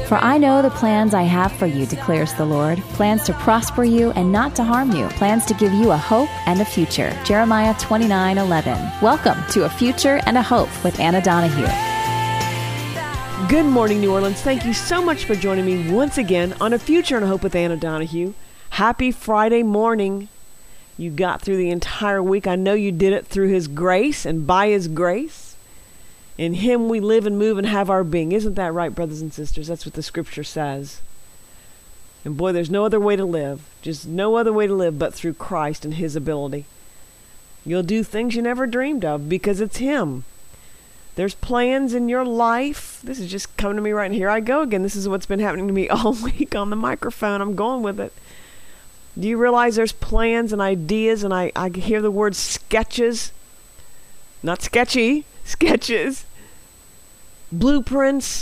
For I know the plans I have for you, declares the Lord, plans to prosper you and not to harm you, plans to give you a hope and a future. Jeremiah 29:11. Welcome to A Future and a Hope with Anna Donahue. Good morning, New Orleans. Thank you so much for joining me once again on A Future and a Hope with Anna Donahue. Happy Friday morning. You got through the entire week. I know you did it through His grace and by His grace. In Him we live and move and have our being. Isn't that right, brothers and sisters? That's what the scripture says. And boy, there's no other way to live. Just no other way to live but through Christ and His ability. You'll do things you never dreamed of because it's Him. There's plans in your life. This is just coming to me right, and here I go again. This is what's been happening to me all week on the microphone. I'm going with it. Do you realize there's plans and ideas, and I hear the word sketches, not sketchy, sketches, blueprints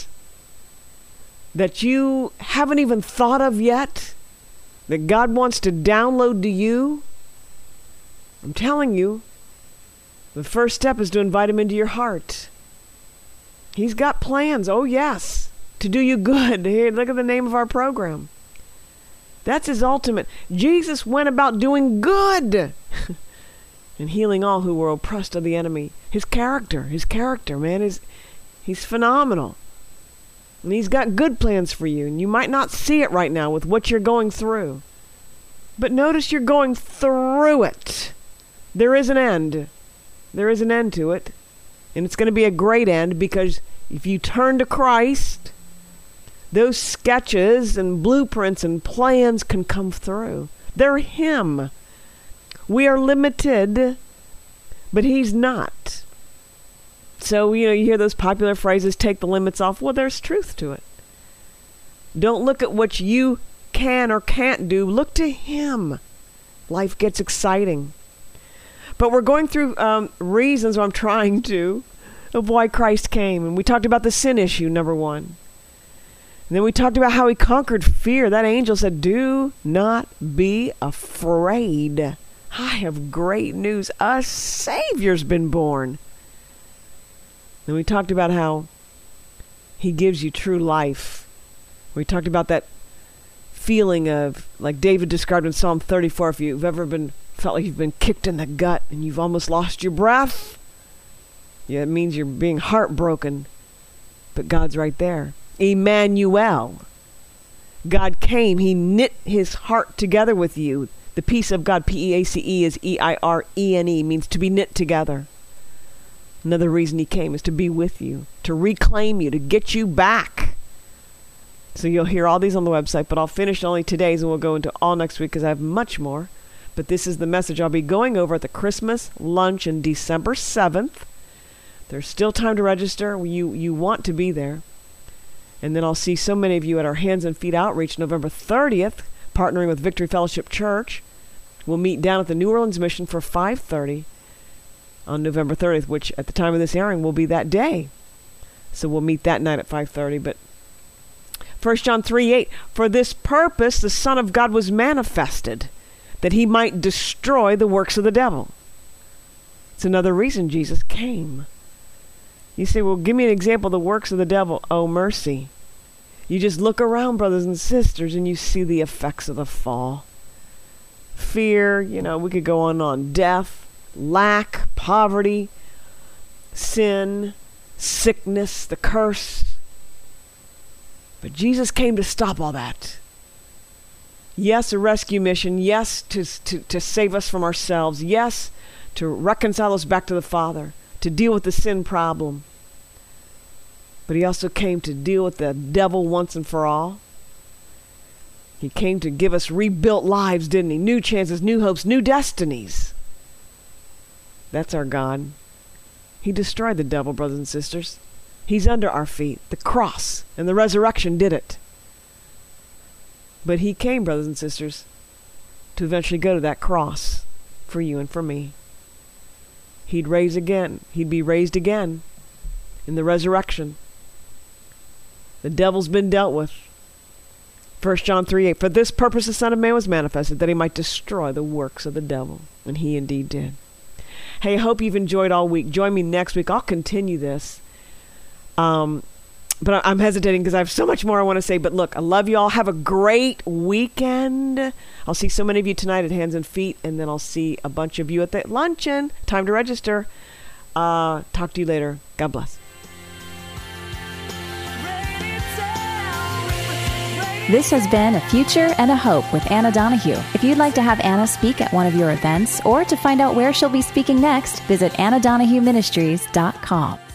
that you haven't even thought of yet, that God wants to download to you? I'm telling you, the first step is to invite Him into your heart. He's got plans, oh yes, to do you good. Here, look at the name of our program. That's His ultimate. Jesus went about doing good and healing all who were oppressed of the enemy. His character, man, He's phenomenal. And He's got good plans for you. And you might not see it right now with what you're going through. But notice you're going through it. There is an end. There is an end to it. And it's going to be a great end, because if you turn to Christ, those sketches and blueprints and plans can come through. They're Him. We are limited, but He's not. So, you hear those popular phrases, take the limits off. Well, there's truth to it. Don't look at what you can or can't do. Look to Him. Life gets exciting. But we're going through reasons, or I'm trying to, of why Christ came. And we talked about the sin issue, number one. And then we talked about how He conquered fear. That angel said, do not be afraid. I have great news. A Savior's been born. And we talked about how He gives you true life. We talked about that feeling of, like David described in Psalm 34, if you've ever felt like you've been kicked in the gut and you've almost lost your breath. Yeah, it means you're being heartbroken. But God's right there. Emmanuel. God came. He knit His heart together with you. The peace of God, P-E-A-C-E, is E-I-R-E-N-E, means to be knit together. Another reason He came is to be with you, to reclaim you, to get you back. So you'll hear all these on the website, but I'll finish only today's and we'll go into all next week because I have much more. But this is the message I'll be going over at the Christmas lunch on December 7th. There's still time to register. You want to be there. And then I'll see so many of you at our Hands and Feet Outreach November 30th, partnering with Victory Fellowship Church. We'll meet down at the New Orleans Mission for 5:30 on November 30th, which at the time of this airing will be that day. So we'll meet that night at 5:30. But 1 John 3:8, for this purpose the Son of God was manifested, that He might destroy the works of the devil. It's another reason Jesus came. You say, well, give me an example of the works of the devil. Oh, mercy. You just look around, brothers and sisters, and you see the effects of the fall. Fear, we could go on. Death, lack, poverty, sin, sickness, the curse. But Jesus came to stop all that. Yes, a rescue mission. Yes, to save us from ourselves. Yes, to reconcile us back to the Father, to deal with the sin problem. But He also came to deal with the devil once and for all. He came to give us rebuilt lives, didn't He? New chances, new hopes, new destinies. That's our God. He destroyed the devil, brothers and sisters. He's under our feet. The cross and the resurrection did it. But He came, brothers and sisters, to eventually go to that cross for you and for me. He'd rise again. He'd be raised again in the resurrection. The devil's been dealt with. 1 John 3:8, for this purpose the Son of Man was manifested, that He might destroy the works of the devil. And He indeed did. Hey, I hope you've enjoyed all week. Join me next week. I'll continue this. But I'm hesitating because I have so much more I want to say. But look, I love you all. Have a great weekend. I'll see so many of you tonight at Hands and Feet, and then I'll see a bunch of you at the luncheon. Time to register. Talk to you later. God bless. This has been A Future and a Hope with Anna Donahue. If you'd like to have Anna speak at one of your events or to find out where she'll be speaking next, visit AnnaDonahueMinistries.com.